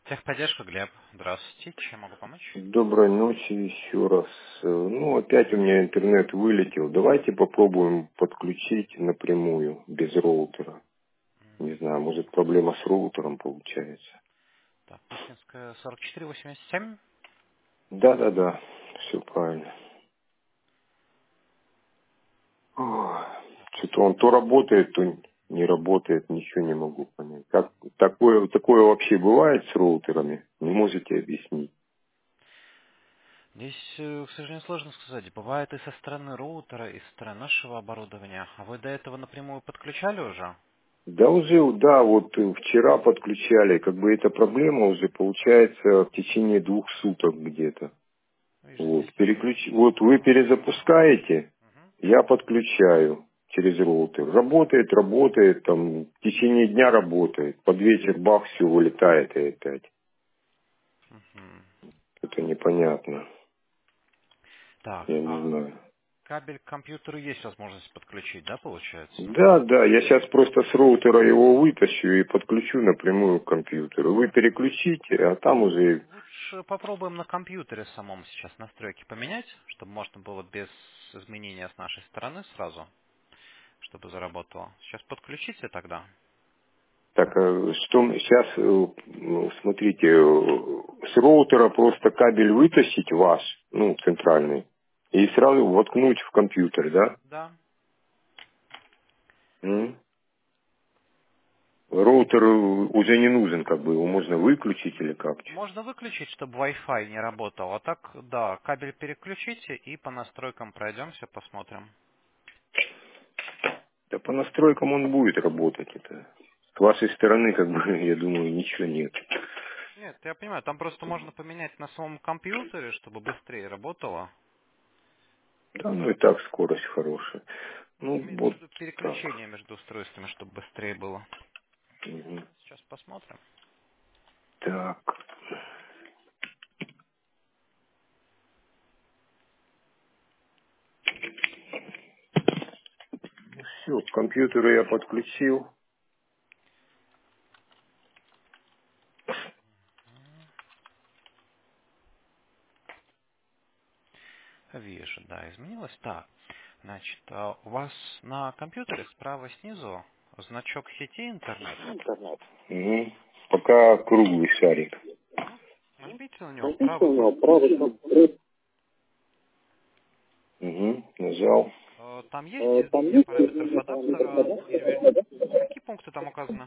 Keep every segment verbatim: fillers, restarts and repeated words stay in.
Техподдержка, Глеб. Здравствуйте. Чем могу помочь? Доброй ночи еще раз. Э, Ну, опять у меня интернет вылетел. Давайте попробуем подключить напрямую, без роутера. Не знаю, может проблема с роутером получается. Так, Пушкинская сорок четыре восемьдесят семь. Да-да-да, все правильно. Ох, Что-то он то работает, то не работает, ничего не могу понять. Как, такое, такое вообще бывает с роутерами? Не можете объяснить? Здесь, э, к сожалению, сложно сказать. Бывает и со стороны роутера, и со стороны нашего оборудования. А вы до этого напрямую подключали уже? Да уже, да, вот э, вчера подключали, как бы эта проблема уже получается в течение двух суток где-то. Вижу, Вот, здесь уже... переключ... вот вы перезапускаете, Мгм. я подключаю через роутер. Работает, работает, там в течение дня работает. Под вечер бах, все вылетает и опять. Мгм. Это непонятно. Так, Я не а знаю. кабель к компьютеру есть возможность подключить, да, получается? Да, да, я сейчас просто с роутера его вытащу и подключу напрямую к компьютеру. Вы переключите, а там уже... Лучше попробуем на компьютере самом сейчас настройки поменять, чтобы можно было без изменения с нашей стороны сразу, чтобы заработало. Сейчас подключите тогда. Так, э, что сейчас, ну, смотрите, э, с роутера просто кабель вытащить ваш, ну, центральный, и сразу воткнуть в компьютер, да? Да. М? Роутер э, уже не нужен, как бы, его можно выключить или как? Можно выключить, чтобы Wi-Fi не работал. А так, да, кабель переключите и по настройкам пройдемся, посмотрим. Да по настройкам он будет работать, это. С вашей стороны, как бы, я думаю, ничего нет. Нет, я понимаю, там просто можно поменять на самом компьютере, чтобы быстрее работало. Да, ну и так скорость хорошая. Нет, Ну, имеется в вот виду так. переключение между устройствами, чтобы быстрее было. Мгм. Сейчас посмотрим. Так. Все, к компьютеру я подключил. Вижу, да, изменилось. Так, значит, а у вас на компьютере справа снизу значок сети интернет. Интернет. Мгм. Пока круглый шарик. Мгм. Нажмите на него правой Написано, кнопкой правый мыши. контроль. Угу, нажал. Э, Там есть Э, Там изменение есть параметров изменение адаптера? Или параметров. какие пункты там указаны?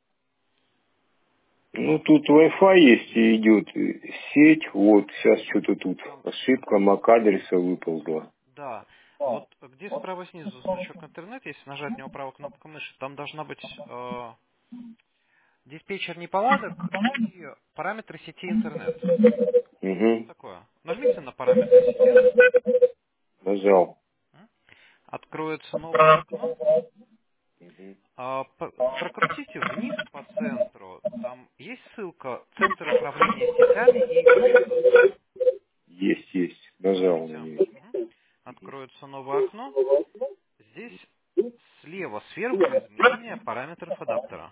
Ну, тут Wi-Fi есть и идет э, сеть. Вот, сейчас что-то тут Там, ошибка MAC-адреса выползла. да. Вот где справа снизу значок интернет, если нажать на него правой кнопкой мыши, там должна быть э, диспетчер неполадок и параметры сети интернет. Что-то Угу, такое. Нажмите на параметры сети. нажал. М? Откроется новое окно. Мгм. А, п- Прокрутите вниз по центру. Там есть ссылка «Центр управления сетями и пылесосами». Есть, есть. Нажал на Нажмите. нее. Мгм. Откроется новое окно. Здесь слева сверху изменение параметров адаптера.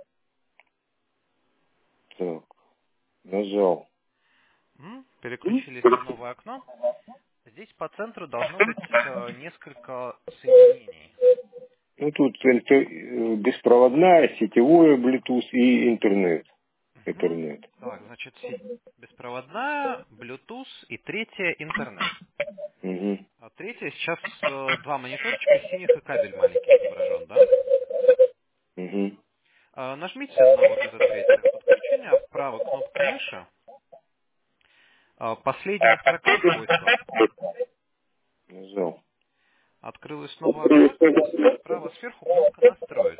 Так, нажал. М? Переключились на новое окно. Здесь по центру должно быть э, несколько соединений. Ну, тут интер- э, беспроводная, сетевое Bluetooth и интернет. Мгм. Интернет. Так, значит, сеть беспроводная, Bluetooth и третья интернет. Угу. А третья сейчас э, два мониторчика синих и кабель маленький отображен, да? Угу. А, нажмите на вот это третье подключение правой кнопкой мыши. А, последняя строка свойства. Нажал. Открылось новое окно. Здесь справа сверху кнопка «Настроить».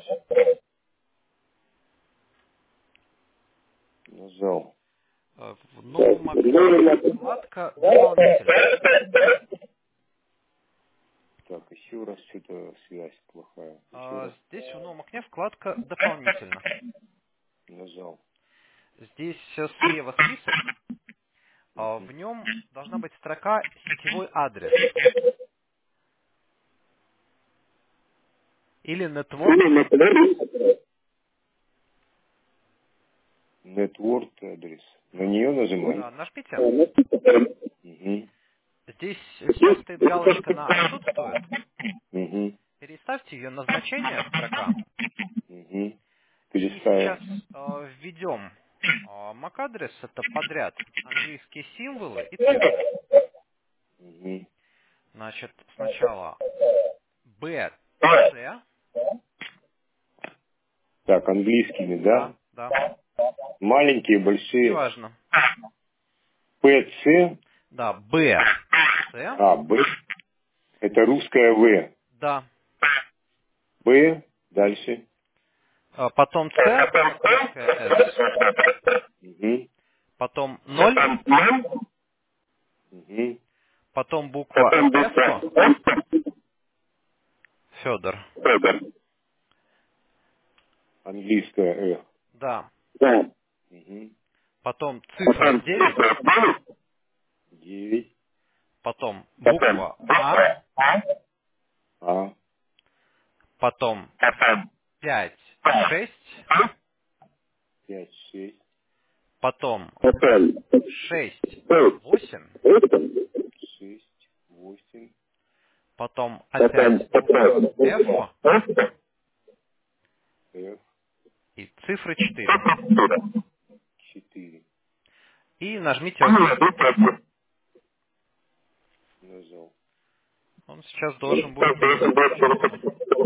Нажал. А, в новом окне вкладка «Дополнительно». Так, еще раз, что-то связь плохая. Еще А, раз. здесь в новом окне вкладка «Дополнительно». Нажал. Здесь э, слева список. А, в Угу. нем должна быть строка «Сетевой адрес» или «Network». Угу. Network адрес. На нее нажимаем? Да, нажмите. Угу. Здесь сейчас стоит галочка на «Отсутствует». Угу. Переставьте ее на значение строка. Угу. И сейчас Переставим. э, введем э, MAC-адрес, это подряд английские символы и цифры. Угу. Значит, сначала B, C. Так, английскими, да? Да, да. Маленькие, большие. Неважно. П, С. Да, B, C. А, Б. Это русская В. Да. Б. Дальше. А потом C, латинская S. Угу. Потом ноль. Угу. Потом буква F. Федор. Английская Э. Да. Угу. Потом цифра девять. Девять. Потом буква А. А. Потом пять, шесть. Пять, шесть. Потом шесть, восемь. Шесть, восемь. Потом опять буква F Ф. и цифры четыре. Четыре. И нажмите ОК. Нажал. Он сейчас должен будет перезапуститься.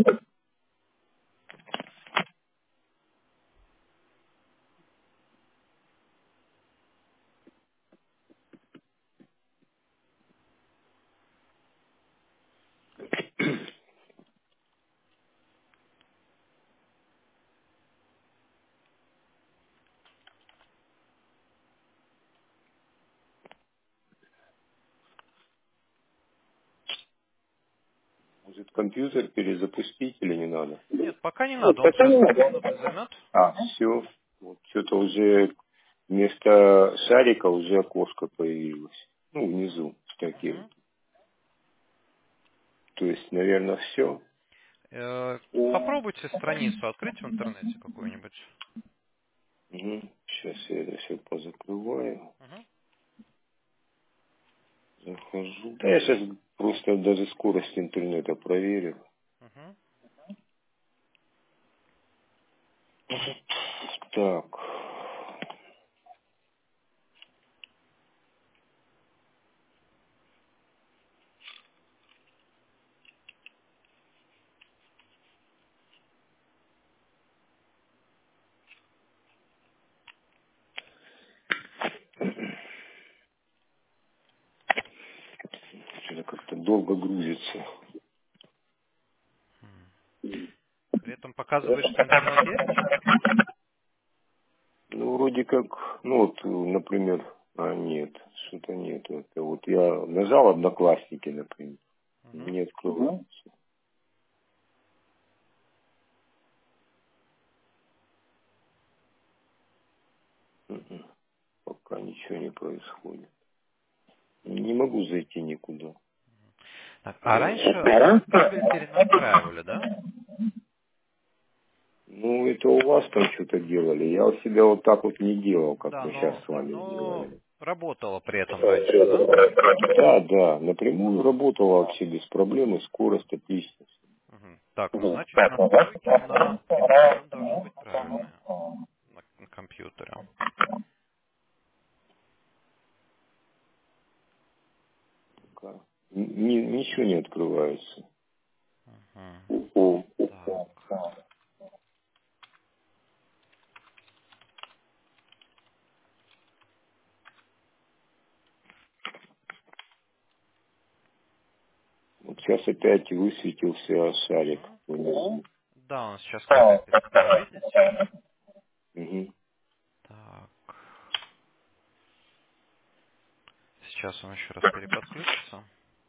Может, компьютер перезапустить или не надо? Нет, пока не надо. Он сейчас пару минут займет. А, все. Вот что-то уже вместо шарика уже окошко появилось. Ну, внизу, с таким. Мгм. То есть, наверное, все. Э, Попробуйте страницу открыть в интернете какую-нибудь. Угу. Сейчас я это все позакрываю. Мгм. Захожу. Да, я сейчас просто даже скорость интернета проверю. Мгм. Так. Что-то как-то долго грузится. При этом показывает, что интернет есть. Ну, вроде как, ну вот, например, а нет, что-то нет. Это вот я нажал «Одноклассники», например, Мгм. не открывается. Мгм. Пока ничего не происходит. Не могу зайти никуда. Так, а раньше вы кабель перенастраивали, да? Ну, это у вас там что-то делали. Я у себя вот так вот не делал, как Да, мы сейчас но, с вами но сделали. работало при этом раньше, да? Да, да, напрямую работала вообще без проблем, и скорость отлично. Мгм. Так, ну значит настройки на прямую должны быть правильные на, на компьютере. Пока ни- ничего не открывается. Мгм. О, Так. вот сейчас опять высветился шарик Мгм. внизу. Да, он сейчас капает, перестал видеть. Мгм. Так. Сейчас он еще раз переподключится.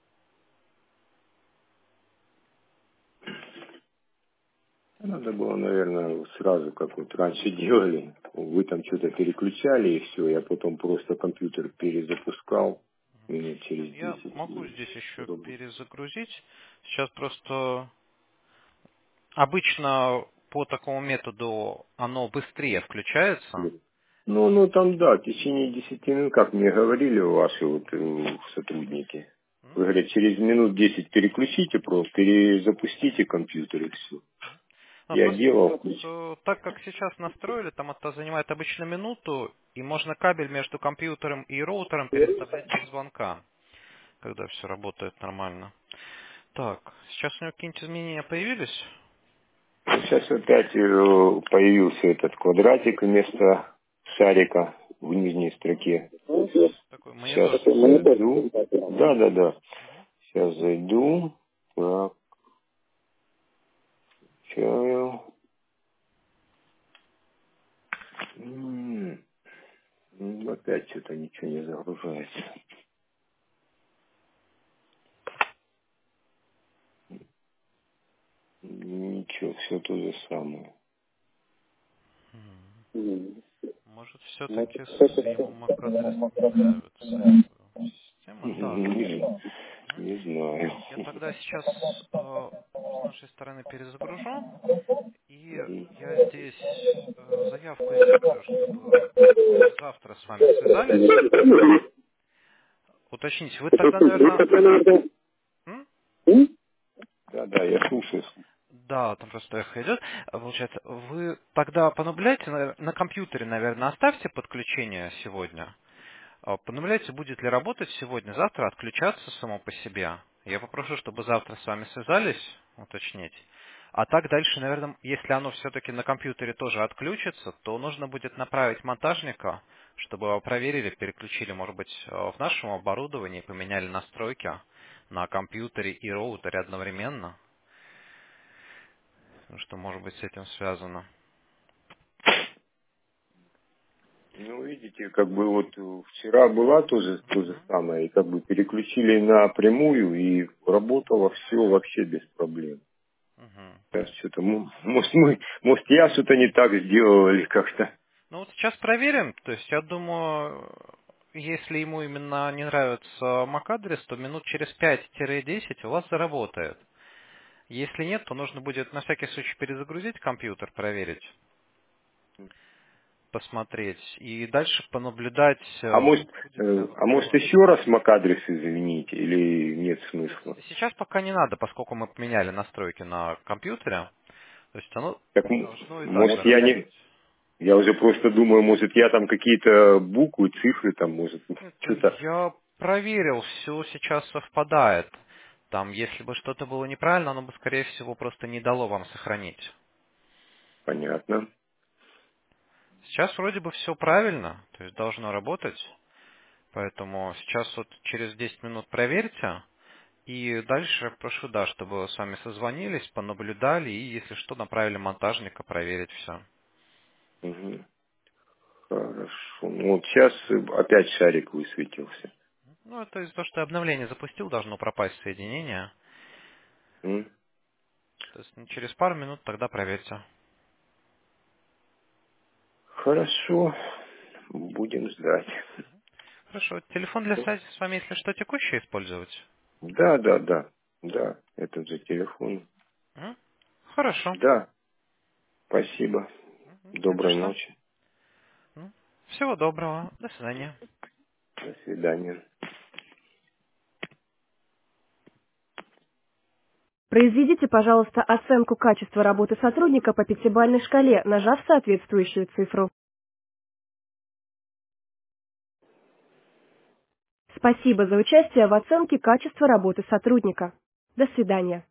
Надо было, наверное, сразу, как вот раньше делали. Вы там что-то переключали, и все. Я потом просто компьютер перезапускал минут через Я десять. могу И здесь еще работал. перезагрузить. Сейчас просто обычно по такому методу оно быстрее включается. Ну, ну там, да, в течение десяти минут, как мне говорили ваши вот э, сотрудники. Вы говорите, через минут десять переключите просто, перезапустите компьютер и все. Ну, Я просто делал, вот, включил. э, так как сейчас настроили, там это занимает обычно минуту, и можно кабель между компьютером и роутером переставлять без звонка, когда все работает нормально. Так, сейчас у него какие-нибудь изменения появились? Сейчас опять э, появился этот квадратик вместо шарика в нижней строке. Такой Сейчас монитор. зайду. Да, да, да. Сейчас зайду. Так, чаю. М, м, Опять что-то ничего не загружается. Ничего, все то же самое. М, М. Может, все-таки ему MAC-адрес не нравится его система? Так. Не, Мгм. не знаю. Я тогда сейчас э, с нашей стороны перезагружу, и я здесь э, заявку сделаю, чтобы мы завтра с вами связались. Уточните, вы тогда, наверное... м? Да, да, я слушаю. Да, там просто эхо идет. А, Получается, вы тогда понаблюдайте на, на компьютере, наверное, оставьте подключение сегодня. А, Понаблюдайте, будет ли работать сегодня, завтра отключаться само по себе. Я попрошу, чтобы завтра с вами связались, уточнить. А так дальше, наверное, если оно все-таки на компьютере тоже отключится, то нужно будет направить монтажника, чтобы его проверили, переключили, может быть, э, в нашем оборудовании, поменяли настройки на компьютере и роутере одновременно. Ну, что может быть с этим связано. Ну, видите, как бы вот э, вчера была тоже то же Мгм. самое, и как бы переключили напрямую, и работало все вообще без проблем. Мгм. Сейчас что-то, м- может, мы, может, я что-то не так сделал или как-то. Ну вот сейчас проверим. То есть я думаю, если ему именно не нравится MAC-адрес, то минут через пять-десять у вас заработает. Если нет, то нужно будет на всякий случай перезагрузить компьютер, проверить, посмотреть. И дальше понаблюдать, А э, может, будет ли э, оно а может такое. еще раз MAC-адрес извините, или нет Нет, смысла? сейчас пока не надо, поскольку мы поменяли настройки на компьютере. То есть оно Так, м- должно и так может, я не, заработать. я уже просто думаю, может, я там какие-то буквы, цифры, там, может, Нет, что-то, я проверил, все сейчас совпадает. Там, если бы что-то было неправильно, оно бы, скорее всего, просто не дало вам сохранить. понятно. Сейчас вроде бы все правильно, то есть должно работать. Поэтому сейчас вот через десять минут проверьте. И дальше прошу, да, чтобы с вами созвонились, понаблюдали и, если что, направили монтажника проверить все. Мгм. Хорошо. Ну, вот сейчас опять шарик высветился. Ну, это из-за того, что я обновление запустил, должно пропасть соединение. М? То есть ну, через пару минут тогда проверьте. Хорошо. Будем ждать. Хорошо. Телефон для связи с вами, если что, текущий использовать? Да, да, да. Да, этот же телефон. М? Хорошо. Да, спасибо. М, Не за Доброй что. ночи. М. Всего доброго. До свидания. До свидания. Произведите, пожалуйста, оценку качества работы сотрудника по пятибалльной шкале, нажав соответствующую цифру. Спасибо за участие в оценке качества работы сотрудника. До свидания.